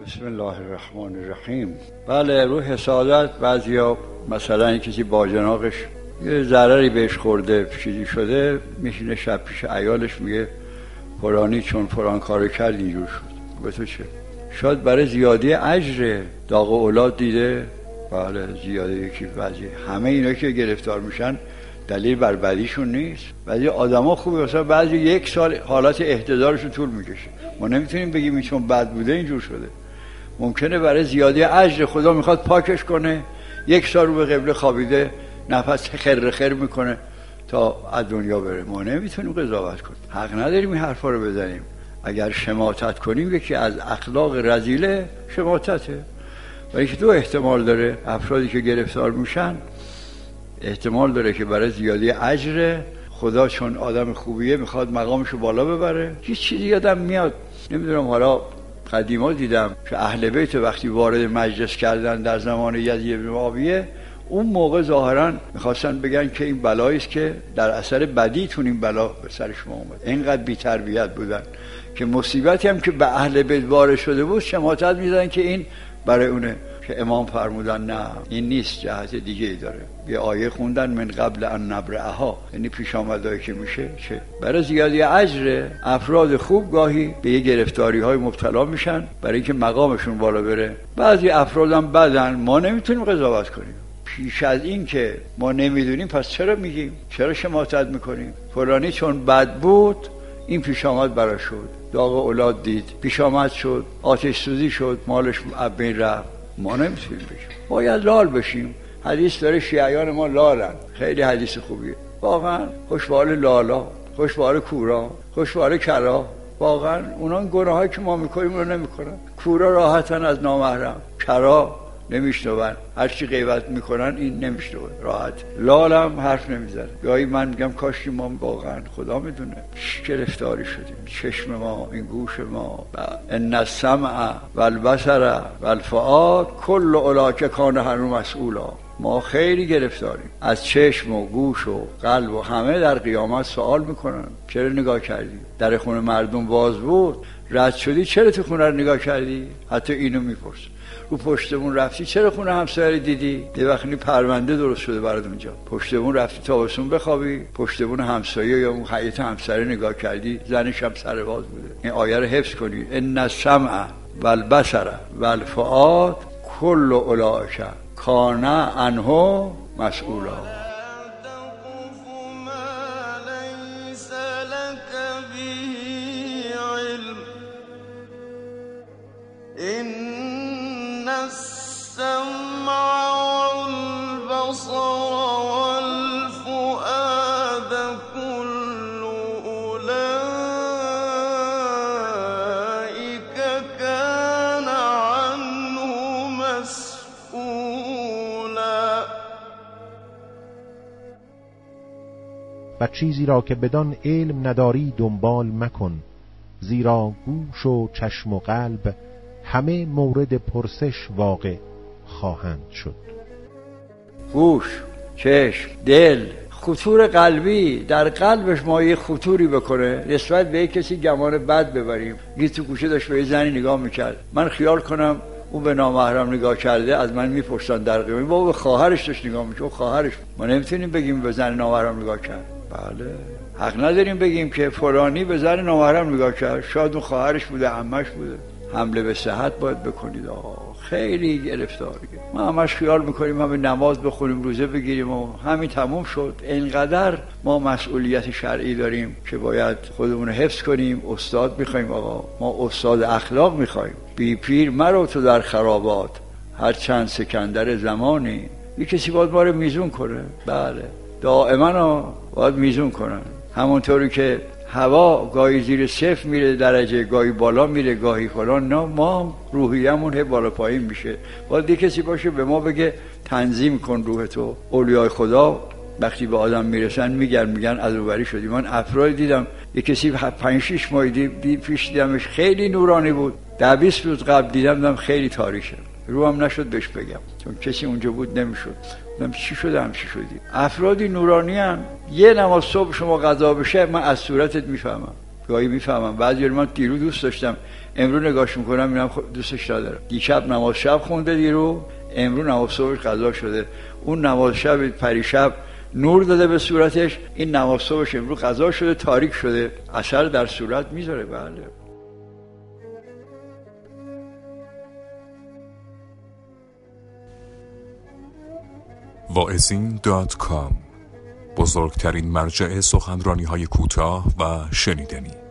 بسم الله الرحمن الرحیم. بله، رو حسادت بعضیا مثلا کسی باجناقش یه ضرری بهش خورده، چیزی شده، میشینه شب پیش عیالش میگه فلانی چون فلان کارو کرد اینجور شد. به تو چه؟ شاید برای زیادی اجر داغ اولاد دیده. بله، زیاده یکی بعضی همه اینا که گرفتار میشن دلیل بر بدیشون نیست. بعضی آدما خوبه، مثلا بعضی یک سال حالت احتضارشون طول میکشه. ما نمیتونیم بگیم این چون بد بوده اینجور شده. ممکنه برای زیادی اجر خدا میخواد پاکش کنه، یک سال رو به قبله خوابیده، نفس خر میکنه تا از دنیا بره. ما نمیتونیم قضاوت کنیم، حق نداریم این حرفا رو بزنیم. اگر شماتت کنیم یکی از اخلاق رذیله شماتته. ولی که دو احتمال داره، افرادی که گرفتار میشن احتمال داره که برای زیادی اجر خدا چون آدم خوبیه میخواد مقامشو بالا ببره. یه چیزی یادم میاد، نمیدونم، حالا قدیما دیدم که اهل بیت وقتی وارد مجلس کردن در زمان یزید بن معاویه، اون موقع ظاهرا میخواستن بگن که این بلایی است که در اثر بدیتون این بلا به سر شما اومد. اینقدر بی تربیت بودن که مصیبتی هم که به اهل بیت وارد شده بود شماتت میزنن که این برای اونه. که امام فرمودن نه، این نیست، جهت دیگه ای داره. یه آیه خوندن من قبل ان نبرئها، یعنی پیش آمدایی که میشه چه برای زیادی اجر افراد خوب گاهی به یه گرفتاری های مبتلا میشن برای اینکه مقامشون بالا بره. بعضی افرادم بدن، ما نمیتونیم قضاوت کنیم. پیش از این که ما نمیدونیم پس چرا میگیم؟ چرا شماتت میکنیم؟ فلانی چون بد بود این پیش آمد براش شد، داغ اولاد دید، پیش آمد شد، آتش سوزی شد، مالش از بین رفت. ما نمیتونیم بشیم، باید لال بشیم. حدیث داره شیعیان ما لالن، خیلی حدیث خوبیه واقعا. خوشبال لالا، خوشبال کورا، خوشبال کرا. واقعا اونا گناهایی که ما میکنیم رو نمیکنن. کورا راحتن از نامحرم، کرا نمیشنون، هرچی غیبت میکنن این نمیشنون راحت. لالم حرف نمیزنه. گاهی من میگم کاش ما واقعا خدا میدونه گرفتاری شدیم. چشم ما، این گوش ما، ان السمع والبصر والفؤاد کل اولئک کان عنه مسئولا. ما خیلی گرفتاریم. از چشم و گوش و قلب و همه در قیامت سوال میکنن چرا نگاه کردی؟ در خونه مردم باز بود، رد شدی چرا تو خونه رو نگاه کردی؟ حتی اینو میپرس. رو پشتمون رفتی چرا خونه همسایه دیدی؟ یه وقتی پرونده درست شده برات اونجا. پشتمون رفتی تابستون بخوابی، پشتمون همسایه یا اون حیاط همسایه نگاه کردی، زنش هم سر باز بوده. این آیه رو حفظ کنید. ان السمع والبصر والفؤاد کل اولئک کان عنه مسئولا. إن السمع والبصر والفؤاد كل أولئك كان عنه مسئولا. و چیزی را که بدان علم نداری دنبال مکن، زیرا گوش و چشم و قلب همه مورد پرسش واقع خواهند شد. گوش، چشم، دل، خطور قلبی در قلبش ما یه خطوری بکنه نسبت به کسی گمان بد ببریم. یه تو گوشه داشت به یه زنی نگاه میکرد، من خیال کنم اون به نامحرم نگاه کرده، از من میپرسن در قیامت بابا به خواهرش داشت نگاه میکرد. اون خواهرش. ما نمیتونیم بگیم به زن نامحرم نگاه کرد. بله، حق نداریم بگیم که فلانی به زن نامحرم نگاه کرد، شاید اون خواهرش بوده، عمش بوده. حمله به صحت باید بکنید. خیلی گرفتاریه. ما همش خیال میکنیم همه نماز بخونیم، روزه بگیریم و همین تموم شد. اینقدر ما مسئولیت شرعی داریم که باید خودمون حفظ کنیم. استاد میخوایم آقا، ما استاد اخلاق میخوایم. بی پیر مرو تو در خرابات، هر چند سکندر زمانی. یه کسی باید ما رو میزون کنه. بله، دائما باید میزون کنن. همونطوری که هوا گاهی زیر صفر میره درجه، گاهی بالا میره، گاهی فلان. نه، ما روحیه‌مون هی بالا پایین میشه. باید یه کسی باشه به ما بگه تنظیم کن روحتو. اولیای خدا وقتی به آدم میرسن میگن عذوبری شدی. من افراد دیدم، یه کسی 5-6 ماه پیش دیدمش، خیلی نورانی بود. 10-20 روز قبل دیدم خیلی تاریکه. روام نشد بهش بگم چون کسی اونجا بود، نمیشد. من چی شده همچی شدی؟ افرادی نورانی هم. یه نماز صبح شما قضا بشه من از صورتت میفهمم. گاهی میفهمم. بعضی من دیرو دوست داشتم، امرو نگاش میکنم میرم دوستش ندارم. دیشب نماز شب خونده دیرو، امرو نماز صبح قضا شده. اون نماز شب پریشب نور داده به صورتش، این نماز صبحش امرو قضا شده، تاریک شده، اثر در صورت میذاره. بله. واعظین.com، بزرگترین مرجع سخنرانی‌های کوتاه و شنیدنی.